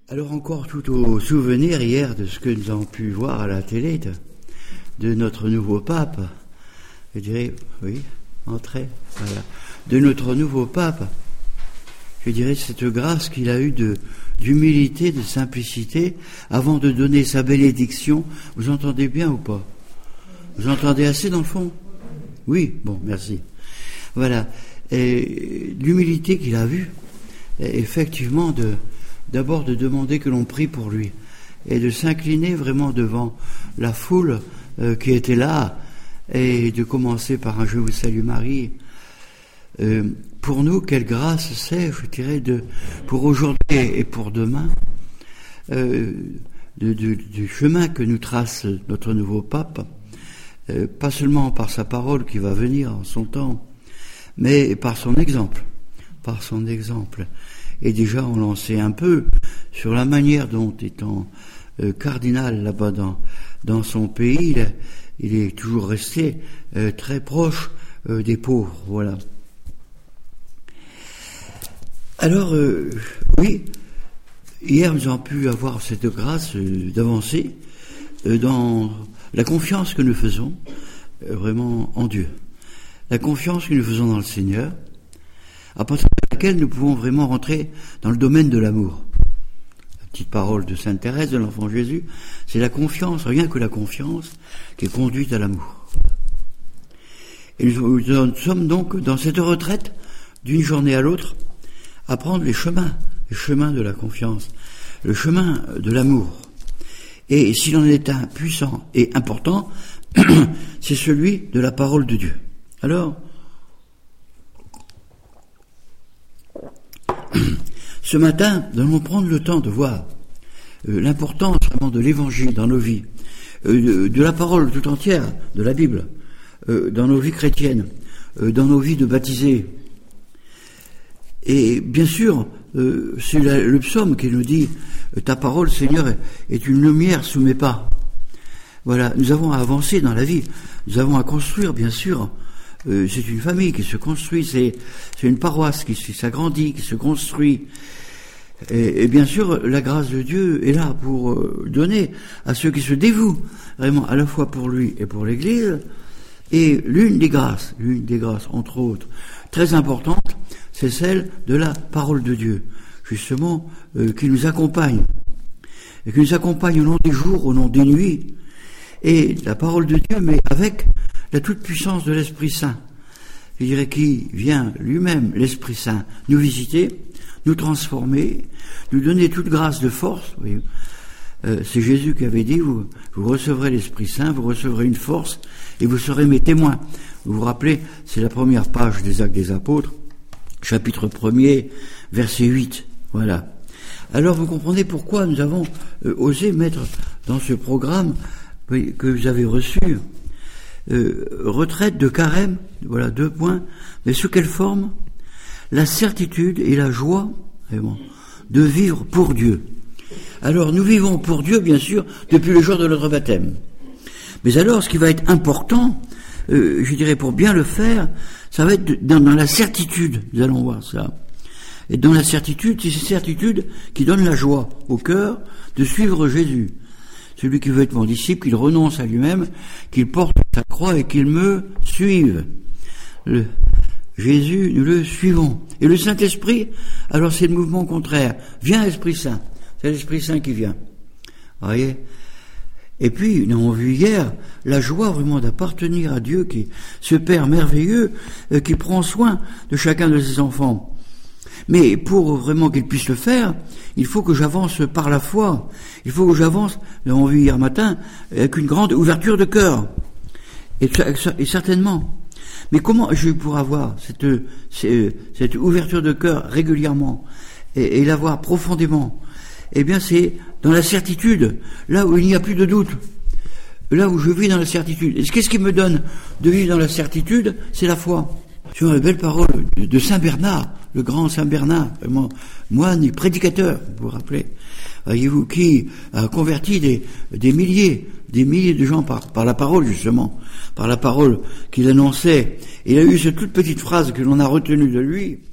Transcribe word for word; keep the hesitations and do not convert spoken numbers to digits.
Alors encore tout au souvenir hier de ce que nous avons pu voir à la télé de, de notre nouveau pape, je dirais, oui, entrez, voilà, de notre nouveau pape, je dirais cette grâce qu'il a eue de, d'humilité, de simplicité, avant de donner sa bénédiction. Vous entendez bien ou pas? Vous entendez assez dans le fond? Oui, bon, merci. Voilà, et l'humilité qu'il a vue, effectivement, de d'abord de demander que l'on prie pour lui et de s'incliner vraiment devant la foule euh, qui était là et de commencer par un Je vous salue Marie. Euh, pour nous, quelle grâce c'est, je dirais, de, pour aujourd'hui et pour demain, euh, de, de, du chemin que nous trace notre nouveau pape, euh, pas seulement par sa parole qui va venir en son temps, mais par son exemple, par son exemple. Et déjà on l'en sait un peu sur la manière dont, étant euh, cardinal là-bas dans, dans son pays, il, il est toujours resté euh, très proche euh, des pauvres, voilà. Alors, euh, oui, hier nous avons pu avoir cette grâce euh, d'avancer euh, dans la confiance que nous faisons euh, vraiment en Dieu, la confiance que nous faisons dans le Seigneur, à partir de laquelle nous pouvons vraiment rentrer dans le domaine de l'amour. La petite parole de Sainte Thérèse de l'Enfant Jésus, c'est la confiance, rien que la confiance, qui est conduite à l'amour. Et nous, nous sommes donc dans cette retraite, d'une journée à l'autre, à prendre les chemins, les chemins de la confiance, le chemin de l'amour. Et s'il en est un puissant et important, c'est celui de la parole de Dieu. Alors, ce matin, nous allons prendre le temps de voir euh, l'importance vraiment de l'évangile dans nos vies, euh, de, de la parole tout entière, de la Bible, euh, dans nos vies chrétiennes, euh, dans nos vies de baptisés. Et bien sûr, euh, c'est la, le psaume qui nous dit « Ta parole, Seigneur, est une lumière sous mes pas ». Voilà, nous avons à avancer dans la vie, nous avons à construire, bien sûr. Euh, c'est une famille qui se construit, c'est, c'est une paroisse qui s'agrandit, qui se construit. Et, et bien sûr, la grâce de Dieu est là pour euh, donner à ceux qui se dévouent vraiment à la fois pour lui et pour l'Église. Et l'une des grâces, l'une des grâces, entre autres, très importante, c'est celle de la parole de Dieu, justement, euh, qui nous accompagne. Et qui nous accompagne au long des jours, au long des nuits. Et la parole de Dieu, mais avec la toute-puissance de l'Esprit Saint, je dirais, qui vient lui-même, l'Esprit Saint, nous visiter, nous transformer, nous donner toute grâce de force. Oui. Euh, c'est Jésus qui avait dit, vous, vous recevrez l'Esprit Saint, vous recevrez une force, et vous serez mes témoins. Vous vous rappelez, c'est la première page des Actes des Apôtres, chapitre premier, verset huit. Voilà. Alors vous comprenez pourquoi nous avons euh, osé mettre dans ce programme oui, que vous avez reçu, Euh, retraite de carême, voilà deux points, mais sous quelle forme? La certitude et la joie vraiment, de vivre pour Dieu. Alors nous vivons pour Dieu, bien sûr, depuis le jour de notre baptême. Mais alors ce qui va être important, euh, je dirais pour bien le faire, ça va être dans, dans la certitude, nous allons voir ça. Et dans la certitude, c'est cette certitude qui donne la joie au cœur de suivre Jésus. Celui qui veut être mon disciple, qu'il renonce à lui-même, qu'il porte sa croix et qu'il me suive. Le Jésus, nous le suivons. Et le Saint-Esprit, alors c'est le mouvement contraire. Viens, Esprit Saint. C'est l'Esprit Saint qui vient. Vous voyez? Et puis, nous avons vu hier la joie vraiment d'appartenir à Dieu, qui, ce Père merveilleux, euh, qui prend soin de chacun de ses enfants. Mais pour vraiment qu'il puisse le faire, il faut que j'avance par la foi. Il faut que j'avance, nous l'avons vu hier matin, avec une grande ouverture de cœur. Et, et certainement. Mais comment je pourrais avoir cette, cette ouverture de cœur régulièrement et, et l'avoir profondément? Eh bien, c'est dans la certitude, là où il n'y a plus de doute. Là où je vis dans la certitude. Et qu'est-ce qui me donne de vivre dans la certitude? C'est la foi. Sur les belles paroles de Saint Bernard, le grand Saint Bernard, vraiment, moine et prédicateur, vous vous rappelez, voyez-vous, qui a converti des, des milliers, des milliers de gens par, par la parole, justement, par la parole qu'il annonçait. Il a eu cette toute petite phrase que l'on a retenue de lui,